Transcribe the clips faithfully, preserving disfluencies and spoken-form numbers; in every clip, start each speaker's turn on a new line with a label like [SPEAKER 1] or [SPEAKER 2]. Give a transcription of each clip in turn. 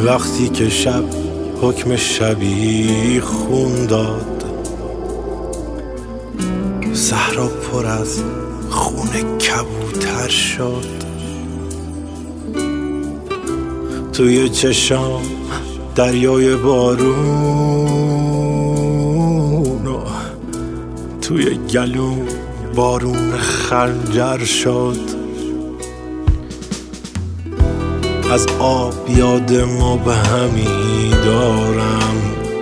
[SPEAKER 1] وقتی که شب حکم شبی خون داد، صحرا پر از خون کبوتر شد. توی چشام دریای بارون و توی گلوم بارون خنجر شد. از آب یاد مبهمی دارم،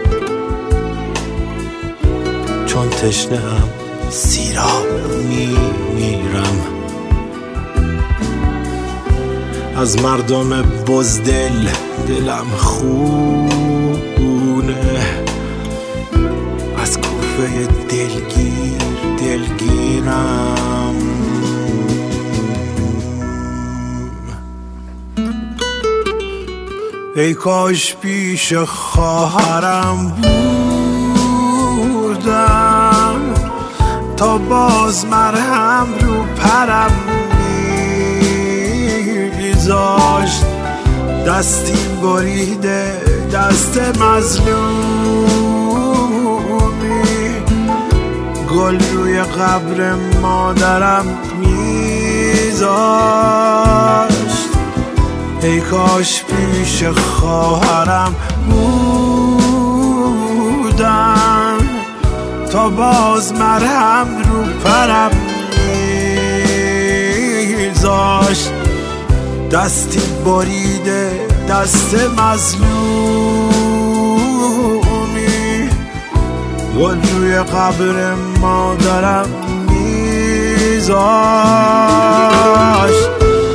[SPEAKER 1] چون تشنه ام سیراب میمیرم. از مردم بزدل دلم خونه، از کوفه دلگیر دلگیرم. ای کاش پیش خواهرم بودم، تا باز مرهم رو پرم میذاشت. دستیم بریده دست مظلومی، گل روی قبر مادرم میذاشت. ای کاش پیش خواهرم بودم، تا باز مرهم رو پرم میذاشت. دستی بریده دست مظلومی، گل روی قبر مادرم میذاشت.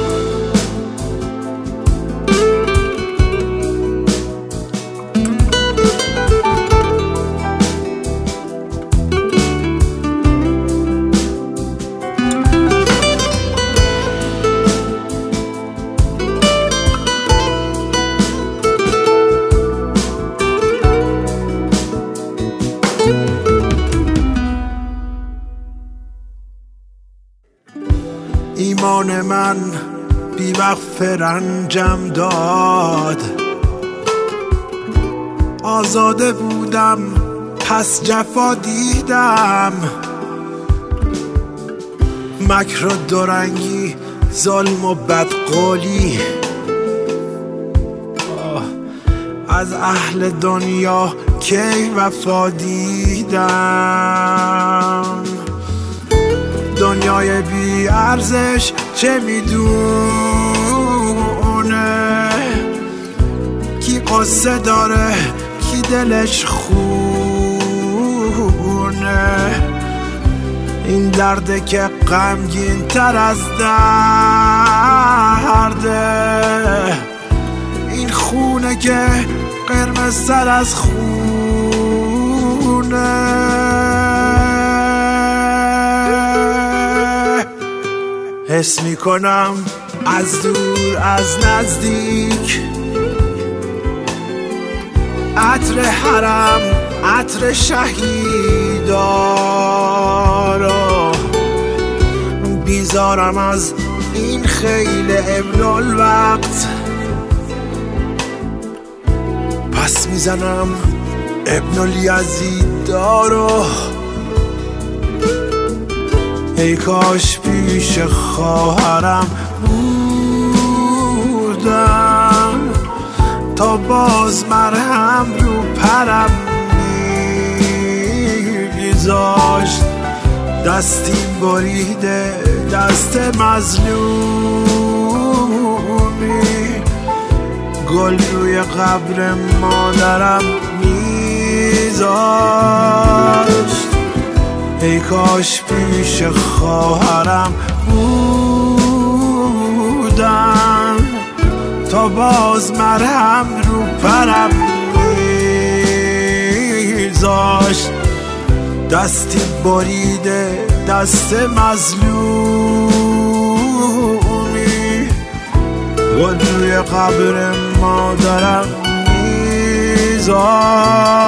[SPEAKER 1] ایمان من بی وقف رنجم داد، آزاده بودم پس جفا دیدم. مکر و دورنگی، ظلم و بدقولی، از اهل دنیا کی وفا دیدم. دنیای بی ارزش چه میدونه، کی قصه داره کی دلش خونه. این درده که غمگین تر از درده، این خونه که قرمز تر از خونه. حس میکنم از دور از نزدیک، عطر حرم عطر شهیدارا. بیزارم از این خیل ابن الوقت، پس میزنم ابن الیزیدارو. ای کاش پیش خواهرم بودم، تا باز مرهم رو پرم میذاشت. دستیم بریده دست مظلومی، گل روی قبر مادرم میذاشت. ای کاش پیش خواهرم بودم، تا باز مرهم رو پرم میذاشت. دستی بریده دست مظلومی، گل روی قبر مادرم میذاشت.